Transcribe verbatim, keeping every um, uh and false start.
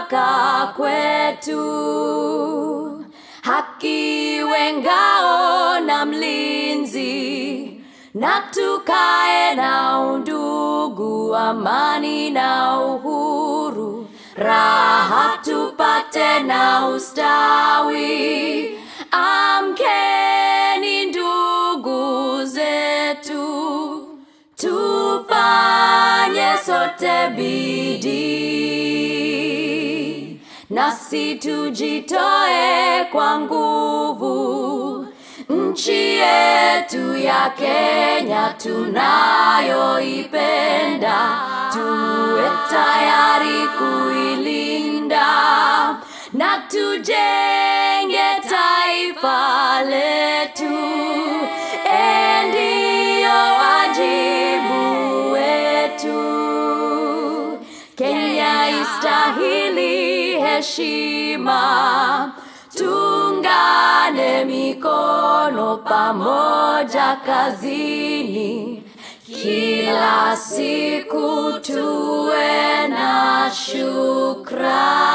baraka kwetu. Haki iwe ngao na mlinzi, na tukae na undugu, amani na uhuru, raha tupate na ustawi. Amkeni ndugu zetu, tufanye sote bidii, nasi tujitoe kwa nguvu. Nchi yetu ya Kenya tunayoipenda, tuwe tayari kuilinda, na tujenge taifa letu. Ndio wajibu wetu. Kenya istahili heshima, tuungane mikono pamoja kazini, kila siku tuwe na shukrani.